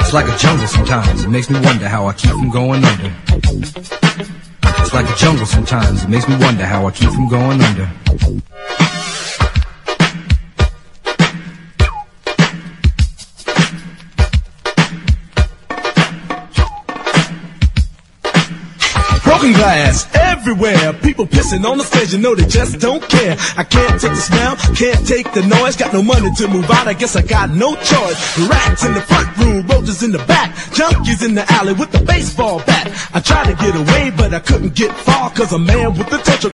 It's like a jungle sometimes, it makes me wonder how I keep from going under. It's like a jungle sometimes, it makes me wonder how I keep from going under. Broken glass everywhere, people pissing on the stage, you know they just don't care. I can't take the smell, can't take the noise, got no money to move out, I guess I got no choice. Rats in the front room, roaches in the back, junkies in the alley with the baseball bat. I tried to get away, but I couldn't get far, cause a man with the touch of